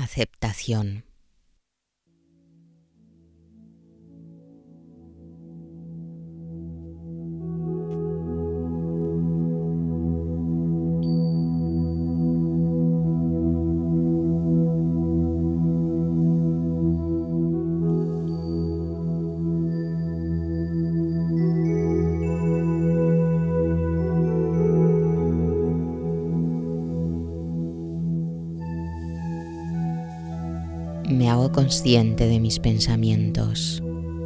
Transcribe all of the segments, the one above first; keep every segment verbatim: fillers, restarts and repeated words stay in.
aceptación. Me hago consciente de mis pensamientos.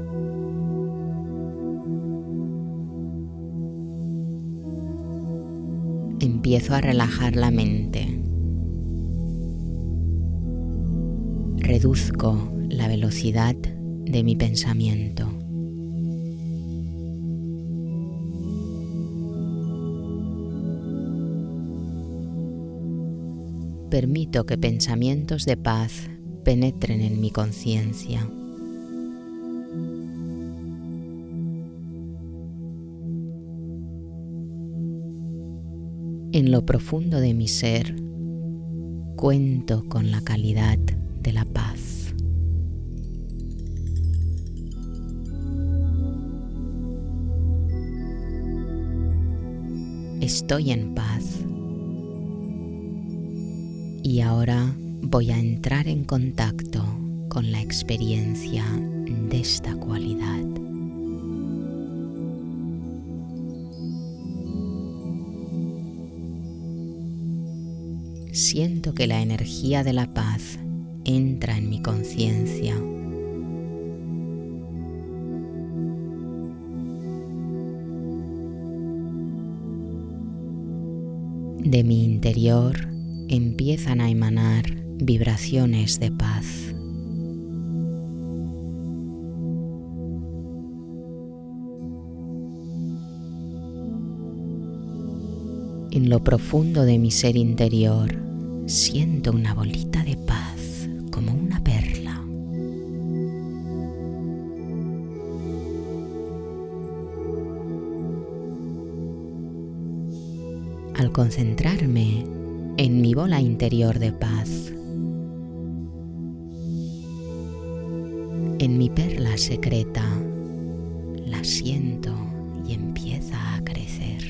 Empiezo a relajar la mente. Reduzco la velocidad de mi pensamiento. Permito que pensamientos de paz penetren en mi conciencia. En lo profundo de mi ser, cuento con la calidad de la paz. Estoy en paz. Y ahora voy a entrar en contacto con la experiencia de esta cualidad. Siento que la energía de la paz entra en mi conciencia. De mi interior empiezan a emanar vibraciones de paz. En lo profundo de mi ser interior siento una bolita de paz como una perla. Al concentrarme en mi bola interior de paz, en mi perla secreta, la siento y empieza a crecer.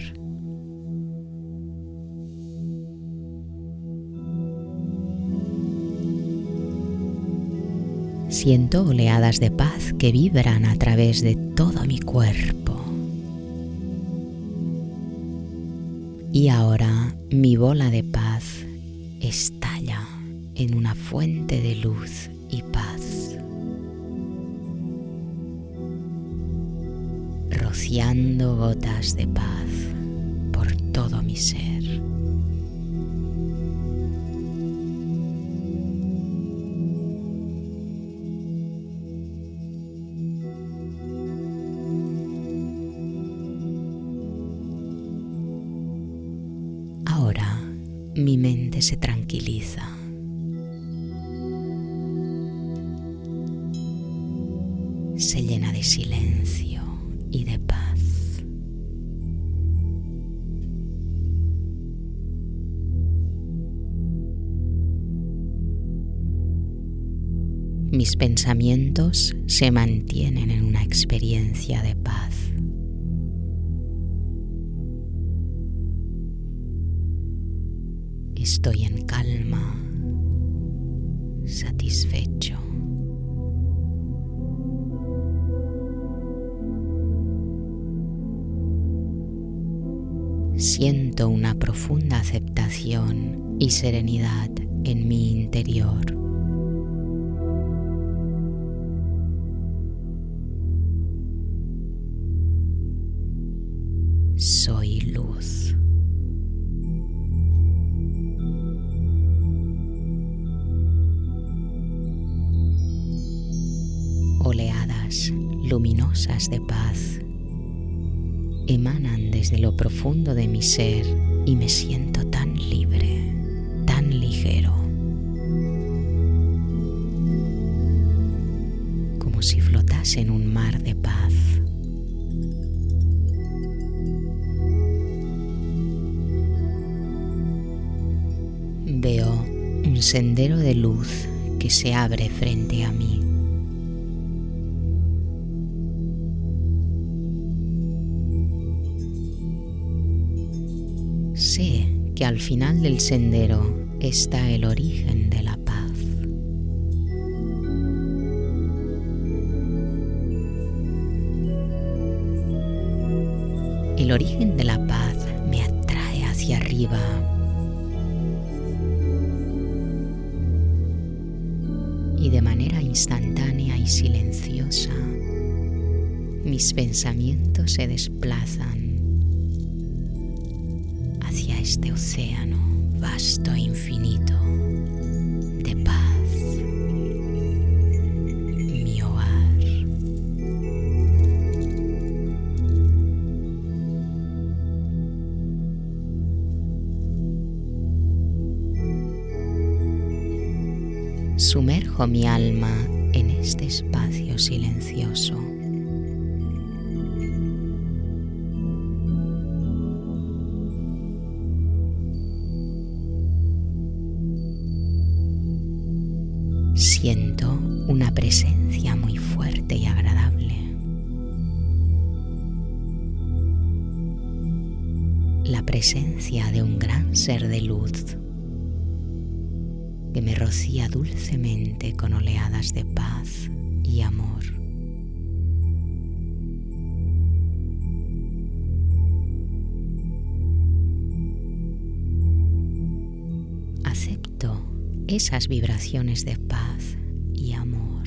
Siento oleadas de paz que vibran a través de todo mi cuerpo. Y ahora mi bola de paz estalla en una fuente de luz y paz, rociando gotas de paz por todo mi ser. Ahora mi mente se tranquiliza. Se llena de silencio y de paz. Mis pensamientos se mantienen en una experiencia de paz. Estoy en calma, satisfecho. Siento una profunda aceptación y serenidad en mi interior. Soy luz. Oleadas luminosas de paz emanan desde lo profundo de mi ser y me siento tan libre, tan ligero, como si flotase en un mar de paz. Veo un sendero de luz que se abre frente a mí. Sé que al final del sendero está el origen de la paz. El origen de la paz me atrae hacia arriba. Y de manera instantánea y silenciosa, mis pensamientos se desplazan hacia este océano vasto e infinito de paz, mi hogar. Sumerjo mi alma en este espacio silencioso. Siento una presencia muy fuerte y agradable. La presencia de un gran ser de luz que me rocía dulcemente con oleadas de paz y amor. Acepto esas vibraciones de paz y amor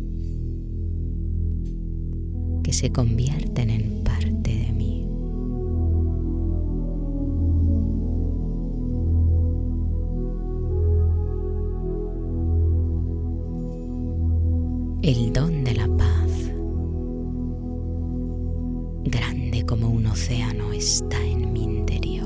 que se convierten en parte de mí. El don de la paz, grande como un océano, está en mi interior.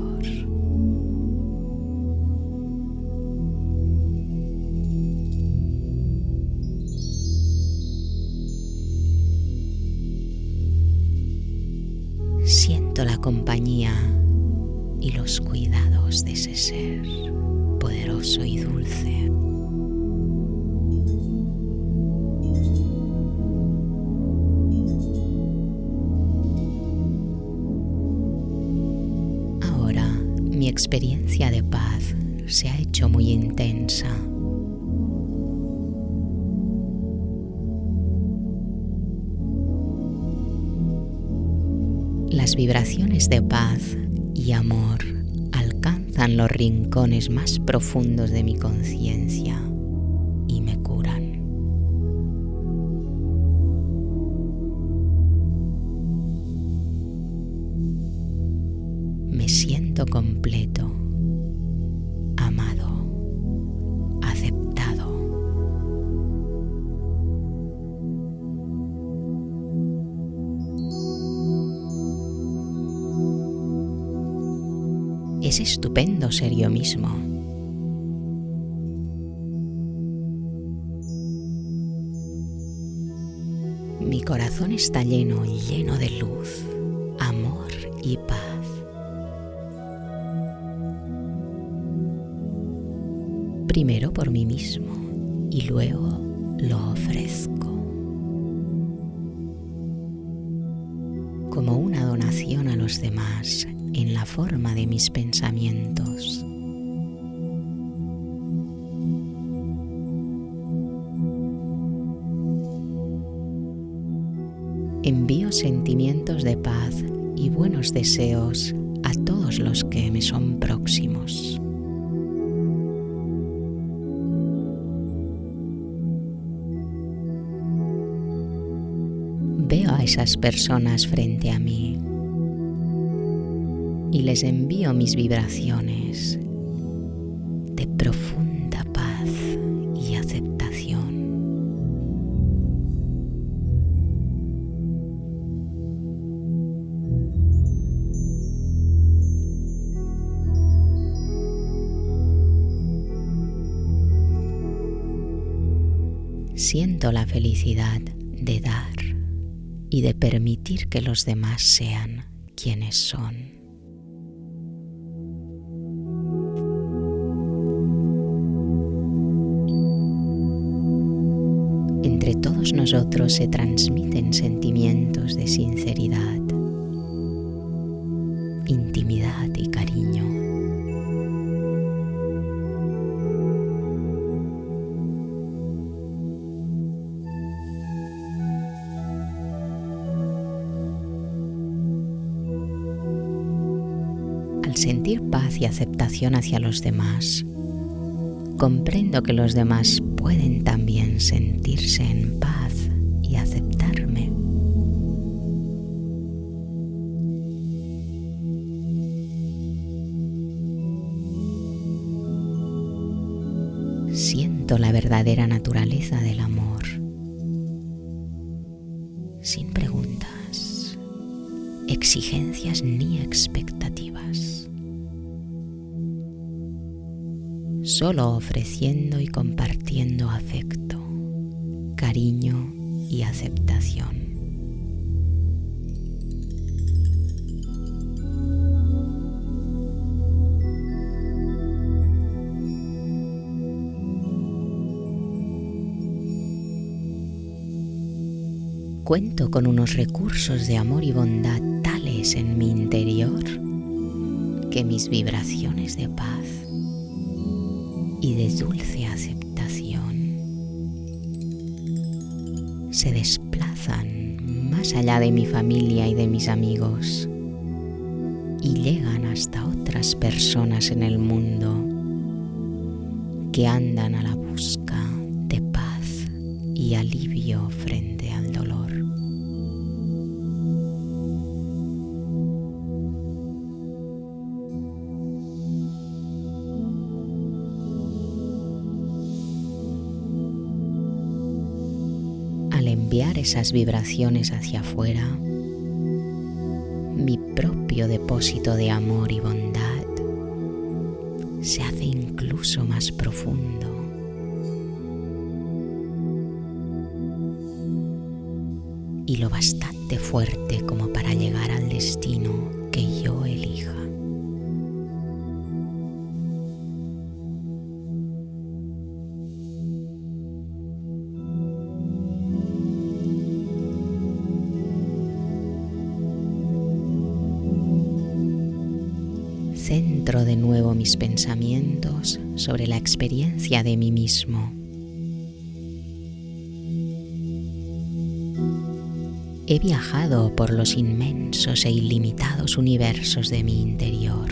Siento la compañía y los cuidados de ese ser poderoso y dulce. Ahora mi experiencia de paz se ha hecho muy intensa. Las vibraciones de paz y amor alcanzan los rincones más profundos de mi conciencia y me curan. Me siento completo, amado, aceptado. Es estupendo ser yo mismo. Mi corazón está lleno, lleno de luz, amor y paz. Primero por mí mismo y luego lo ofrezco como una donación a los demás en la forma de mis pensamientos. Envío sentimientos de paz y buenos deseos a todos los que me son próximos. Veo a esas personas frente a mí y les envío mis vibraciones de profunda paz y aceptación. Siento la felicidad de dar y de permitir que los demás sean quienes son. Entre todos nosotros se transmiten sentimientos de sinceridad, intimidad y cariño. Al sentir paz y aceptación hacia los demás, comprendo que los demás pueden también sentirse en paz y aceptarme. Siento la verdadera naturaleza del amor, sin preguntas, exigencias ni expectativas, solo ofreciendo y compartiendo afecto, cariño y aceptación. Cuento con unos recursos de amor y bondad tales en mi interior que mis vibraciones de paz y de dulce aceptación se desplazan más allá de mi familia y de mis amigos y llegan hasta otras personas en el mundo que andan a la busca de paz y alivio frente al dolor. Al enviar esas vibraciones hacia afuera, mi propio depósito de amor y bondad se hace incluso más profundo. Y lo bastante fuerte como para llegar al destino que yo elija. Centro de nuevo mis pensamientos sobre la experiencia de mí mismo. He viajado por los inmensos e ilimitados universos de mi interior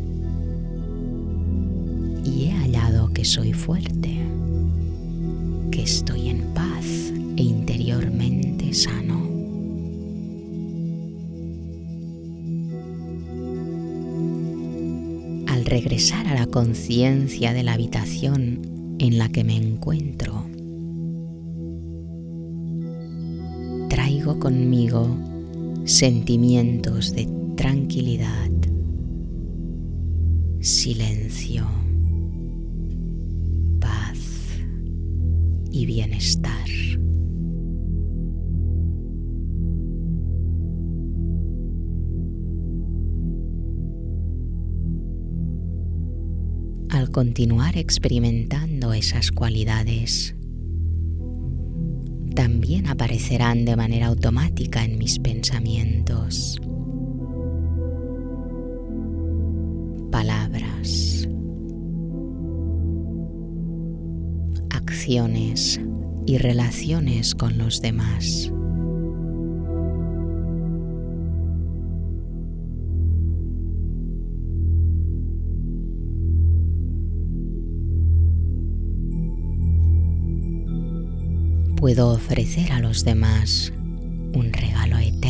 y he hallado que soy fuerte, que estoy en paz e interiormente sano. Al regresar a la conciencia de la habitación en la que me encuentro, traigo conmigo sentimientos de tranquilidad, silencio, paz y bienestar. Al continuar experimentando esas cualidades, también aparecerán de manera automática en mis pensamientos palabras, acciones y relaciones con los demás. Puedo ofrecer a los demás un regalo eterno.